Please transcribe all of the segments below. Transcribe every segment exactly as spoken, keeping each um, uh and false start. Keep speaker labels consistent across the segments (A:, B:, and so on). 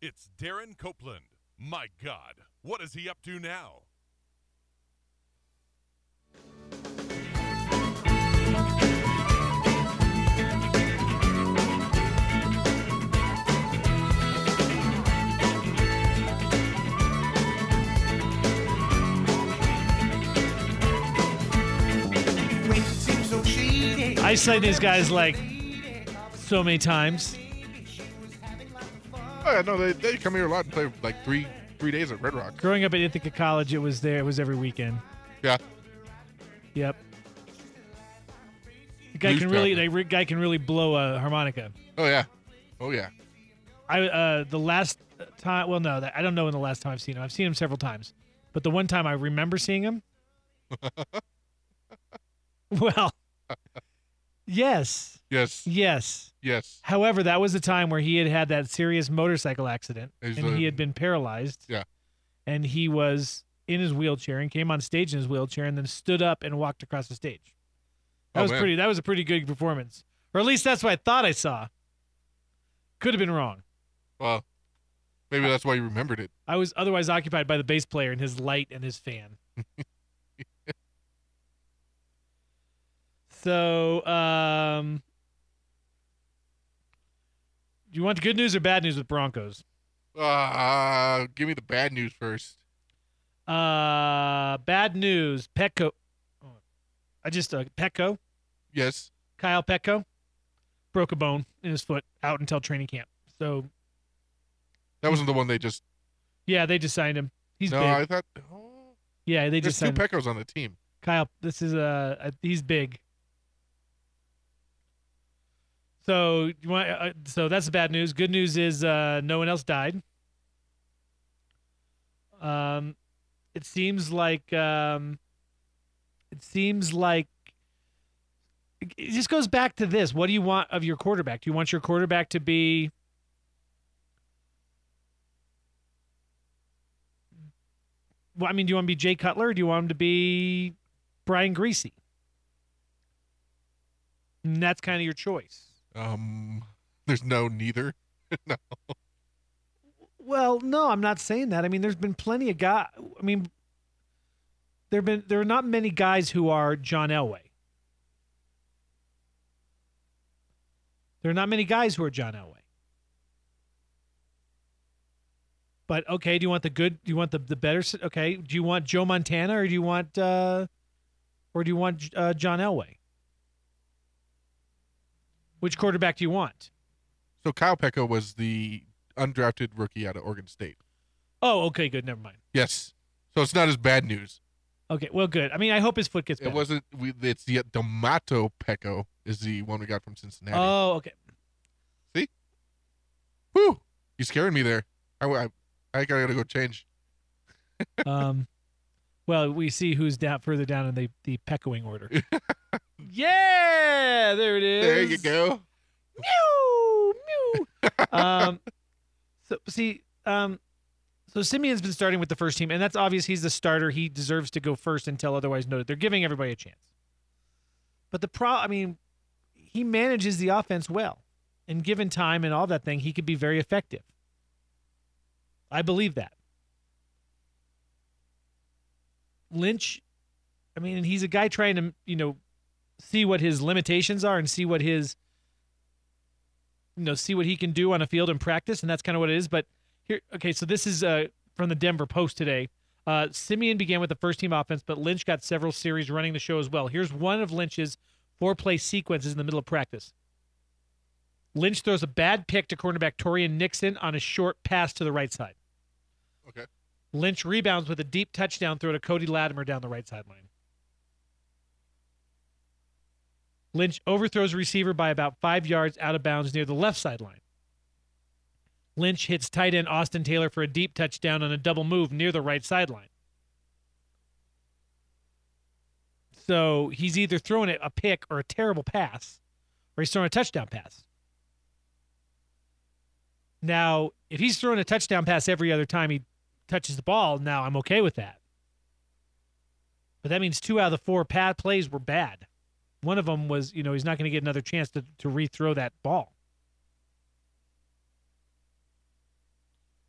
A: It's Darren Copeland. My God, what is he up to now?
B: I cite these guys like so many times.
C: Oh yeah, no, they, they come here a lot and play like three three days at Red Rock.
B: Growing up at Ithaca College, it was there. It was every weekend.
C: Yeah.
B: Yep. The guy
C: Blues
B: can really,
C: Traveler.
B: the guy can really blow a harmonica.
C: Oh yeah. Oh yeah.
B: I uh, the last time, well, no, I don't know when the last time I've seen him. I've seen him several times, but the one time I remember seeing him, well, yes,
C: Yes.
B: yes.
C: Yes.
B: However, that was the time where he had had that serious motorcycle accident,
C: He's,
B: and
C: uh,
B: he had been paralyzed.
C: Yeah.
B: And he was in his wheelchair and came on stage in his wheelchair and then stood up and walked across the stage. That
C: Oh,
B: was
C: man.
B: pretty. That was a pretty good performance, or at least that's what I thought I saw. Could have been wrong.
C: Well, maybe that's why you remembered it.
B: I was otherwise occupied by the bass player and his light and his fan. So, um, do you want the good news or bad news with Broncos?
C: Uh, give me the bad news first.
B: Uh, bad news. Petco. oh, I just uh, Petco.
C: Yes.
B: Kyle Petco broke a bone in his foot out until training camp. So
C: That wasn't the one they just.
B: yeah, they just signed him. He's
C: no,
B: big.
C: I thought. Oh,
B: yeah, they
C: there's
B: just
C: two
B: signed him.
C: Pecos on the team.
B: Kyle, this is uh, uh he's big. So you want? Uh, so that's the bad news. Good news is uh, no one else died. Um, it seems like um, it seems like it it just goes back to this. What do you want of your quarterback? Do you want your quarterback to be? Well, I mean, do you want to be Jay Cutler? Or do you want him to be Brian Greasy? And that's kind of your choice.
C: Um, there's no neither. no.
B: Well, no, I'm not saying that. I mean, there's been plenty of guys. I mean, there've been there are not many guys who are John Elway. There are not many guys who are John Elway. But okay, do you want the good? Do you want the the better? s- Okay, do you want Joe Montana or do you want uh, or do you want uh, John Elway? Which quarterback do you want?
C: So Kyle Pecco was the undrafted rookie out of Oregon State.
B: Oh, okay, good. Never mind.
C: Yes. So it's not as bad news.
B: Okay, well, good. I mean, I hope his foot gets better.
C: It wasn't. We, it's the D'Amato Pecco is the one we got from Cincinnati.
B: Oh, okay.
C: Whew! You scaring me there. I, I, I gotta go change.
B: Um, well, we see who's down further down in the the Peccoing order. Yeah, there it is.
C: There you go.
B: Mew, mew. um, so see, um, so Simeon's been starting with the first team, and that's obvious. He's the starter. He deserves to go first until otherwise noted. They're giving everybody a chance. But the pro, I mean, he manages the offense well, and given time and all that thing, he could be very effective. I believe that. Lynch, I mean, he's a guy trying to, you know, see what his limitations are and see what his, you know, see what he can do on a field in practice, and that's kind of what it is. But here, okay, so this is uh, from the Denver Post today. Uh, Simeon began with the first team offense, but Lynch got several series running the show as well. Here's one of Lynch's four-play sequences in the middle of practice. Lynch throws a bad pick to cornerback Torian Nixon on a short pass to the right side.
C: Okay.
B: Lynch rebounds with a deep touchdown throw to Cody Latimer down the right sideline. Lynch overthrows a receiver by about five yards out of bounds near the left sideline. Lynch hits tight end Austin Taylor for a deep touchdown on a double move near the right sideline. So he's either throwing a pick or a terrible pass, or he's throwing a touchdown pass. Now, if he's throwing a touchdown pass every other time he touches the ball, now I'm okay with that. But that means two out of the four pad plays were bad. One of them was, you know, he's not going to get another chance to, to rethrow that ball.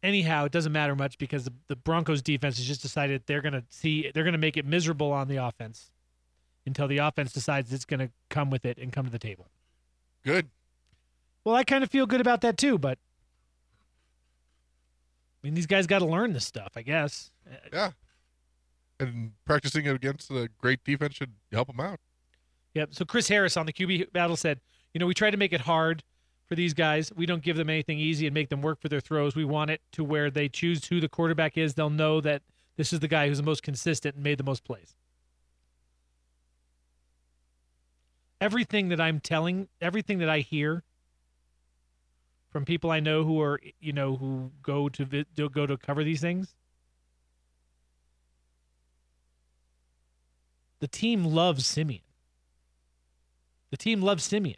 B: anyhow, it doesn't matter much because the, the Broncos defense has just decided they're going to see they're going to make it miserable on the offense until the offense decides it's going to come with it and come to the table.
C: Good.
B: Well, I kind of feel good about that too, but I mean, these guys got to learn this stuff, I guess.
C: Yeah. And practicing it against a great defense should help them out.
B: Yep. So Chris Harris on the Q B battle said, you know, we try to make it hard for these guys. We don't give them anything easy and make them work for their throws. We want it to where they choose who the quarterback is. They'll know that this is the guy who's the most consistent and made the most plays. Everything that I'm telling, everything that I hear from people I know who are, you know, who go to vi- go to cover these things, the team loves Simeon. The team loves Simeon.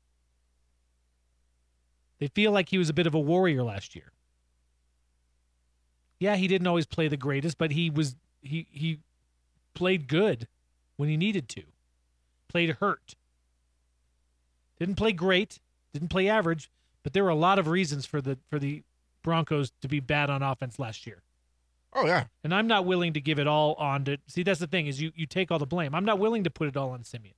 B: They feel like he was a bit of a warrior last year. Yeah, he didn't always play the greatest, but he was he he played good when he needed to. Played hurt. Didn't play great, didn't play average, but there were a lot of reasons for the for the Broncos to be bad on offense last year.
C: Oh, yeah.
B: And I'm not willing to give it all on to see that's the thing is you you take all the blame. I'm not willing to put it all on Simeon.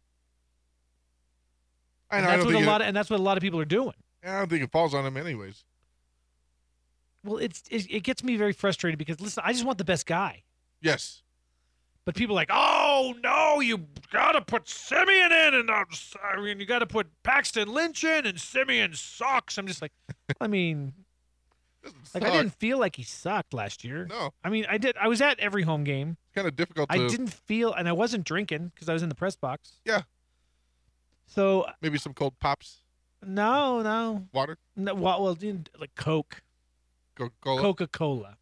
C: I
B: And
C: know, I
B: that's
C: don't
B: what a
C: think
B: lot
C: it,
B: of, and that's what a lot of people are doing.
C: I don't think it falls on him anyways.
B: Well, it's it, it gets me very frustrated because listen, I just want the best guy.
C: Yes.
B: But people are like, oh no, you gotta put Simeon in, and uh, I mean, you gotta put Paxton Lynch in, and Simeon sucks. I'm just like, I mean, like I
C: Suck.
B: didn't feel like he sucked last year.
C: No.
B: I mean, I did. I was at every home game.
C: It's kind of difficult to
B: I didn't feel, and I wasn't drinking because I was in the press box.
C: Yeah.
B: So
C: maybe some cold pops,
B: no, no,
C: water,
B: no. Well, well you know, like Coke,
C: Coca-Cola.
B: Coca Cola.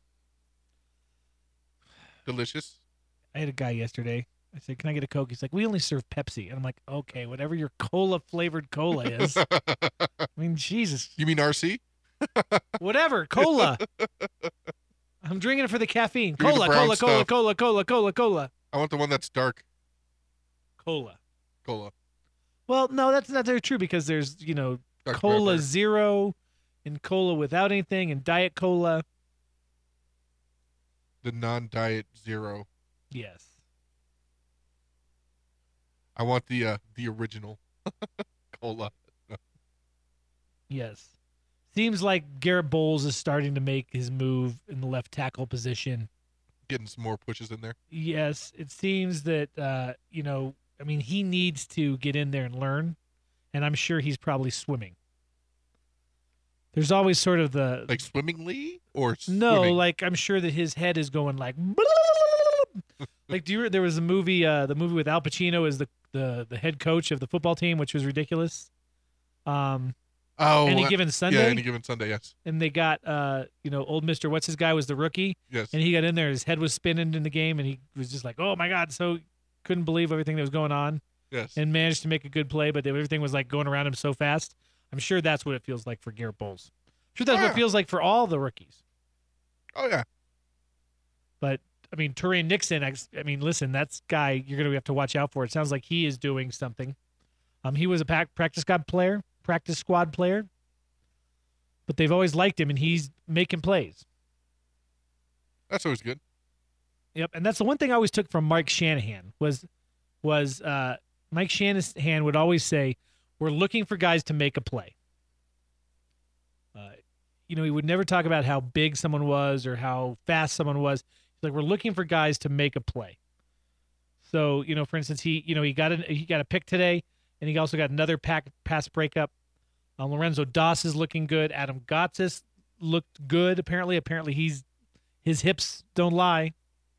C: Delicious.
B: I had a guy yesterday. I said, "Can I get a Coke?" He's like, "We only serve Pepsi." And I'm like, "Okay, whatever your cola flavored cola is." I mean, Jesus.
C: You mean R C?
B: Whatever, cola. I'm drinking it for the caffeine.
C: Give me the
B: Cola,
C: brown
B: cola, cola,
C: stuff.
B: cola, cola, cola, cola,
C: I want the one that's dark.
B: cola.
C: Cola.
B: Well, no, that's not very true because there's, you know,
C: Dark
B: Cola
C: pepper.
B: Zero and Cola without anything and Diet Cola.
C: The non-diet zero.
B: Yes.
C: I want the uh, the original cola.
B: Yes. Seems like Garrett Bowles is starting to make his move in the left tackle position.
C: Getting some more pushes in there.
B: Yes, it seems that, uh, you know, I mean, he needs to get in there and learn, and I'm sure he's probably swimming. There's always sort of the
C: Like swimmingly or
B: no,
C: swimming?
B: like I'm sure that his head is going like, like do you? There was a movie, uh, the movie with Al Pacino as the, the the head coach of the football team, which was ridiculous. Um,
C: oh,
B: any
C: uh,
B: given Sunday,
C: Yeah, any given Sunday. Yes.
B: and they got uh, you know, old Mister What's his guy was the rookie,
C: Yes.
B: and he got in there, his head was spinning in the game, and he was just like, oh my god, so couldn't believe everything that was going on,
C: yes.
B: and managed to make a good play, but everything was like going around him so fast. I'm sure that's what it feels like for Garrett Bowles. I'm sure that's what
C: Yeah.
B: it feels like for all the rookies.
C: oh yeah.
B: But I mean, Turian Nixon. I, I mean, listen, that's guy you're going to have to watch out for. It sounds like he is doing something. Um, he was a pack, practice squad player, practice squad player, but they've always liked him, and he's making plays.
C: That's always good.
B: Yep, and that's the one thing I always took from Mike Shanahan was was uh, Mike Shanahan would always say, "We're looking for guys to make a play." Uh, you know, he would never talk about how big someone was or how fast someone was. He's like, "We're looking for guys to make a play." So, you know, for instance, he you know he got a he got a pick today, and he also got another pack, pass breakup. Uh, Lorenzo Doss is looking good. Adam Gotsis looked good. Apparently, apparently he's his hips don't lie.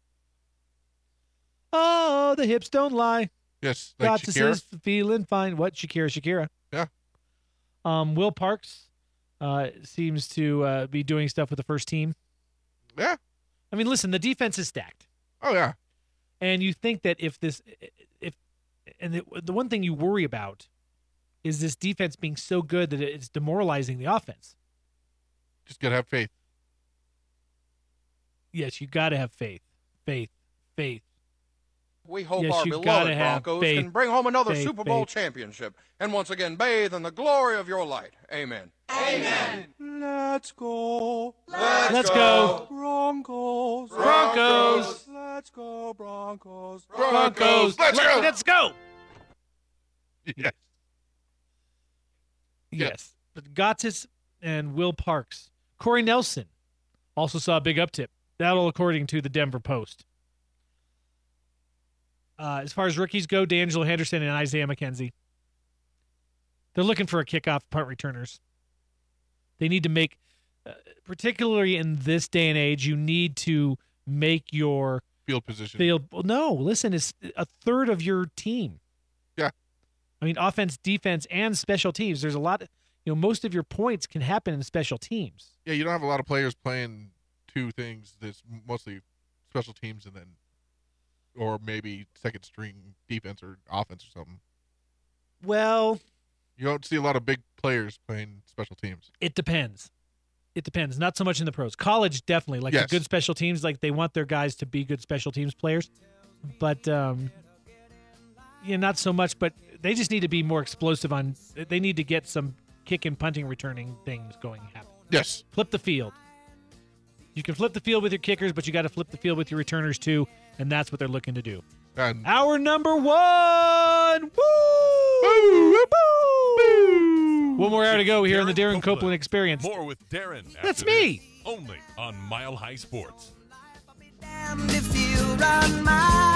B: Oh, the hips don't lie.
C: Yes. Like
B: Gotsis
C: Shakira.
B: is feeling fine. What? Shakira, Shakira.
C: Yeah.
B: Um, Will Parks uh, seems to uh, be doing stuff with the first team.
C: Yeah.
B: I mean, listen, the defense is stacked.
C: Oh yeah.
B: And you think that if this, if, and the, the one thing you worry about is this defense being so good that it's demoralizing the offense.
C: Just gotta have faith.
B: Yes, you got to have faith, faith, faith.
D: We hope
B: Yes,
D: our
B: you
D: beloved
B: gotta have
D: Broncos
B: faith,
D: can bring home another
B: faith,
D: Super Bowl
B: faith.
D: championship and once again bathe in the glory of your light. Amen.
E: Amen.
D: Let's go.
B: Let's go.
D: Broncos.
B: Broncos.
D: Let's go, Broncos.
C: Broncos. Let's
B: Let-
C: go.
B: Let's go.
C: Yes.
B: Yes. But Gottis and Will Parks. Corey Nelson also saw a big uptick. That all according to the Denver Post. Uh, as far as rookies go, D'Angelo Henderson and Isaiah McKenzie. They're looking for a kickoff punt returners. They need to make, uh, particularly in this day and age, you need to make your
C: Field position.
B: field. Well, no, listen, it's a third of your team.
C: Yeah.
B: I mean, offense, defense, and special teams. There's a lot, you know, most of your points can happen in special teams.
C: Yeah, you don't have a lot of players playing two things. That's mostly special teams and then, or maybe second string defense or offense or something.
B: Well,
C: You don't see a lot of big players playing special teams.
B: it depends. It depends. Not so much in the pros. College, definitely. Like
C: Yes.
B: the good special teams, like they want their guys to be good special teams players. But, um, yeah, not so much. But they just need to be more explosive on, they need to get some kick and punting returning things going happen.
C: Yes.
B: Flip the field. You can flip the field with your kickers, but you got to flip the field with your returners too, and that's what they're looking to do.
C: And
B: Our number one. Woo!
C: Boo!
B: Boo! One more hour to go here on the Darren
A: Darren
B: Copeland
A: Copeland.
B: Experience.
A: More with Darren.
B: That's
A: after
B: me.
A: this, only on Mile High Sports.
E: Damned if you run my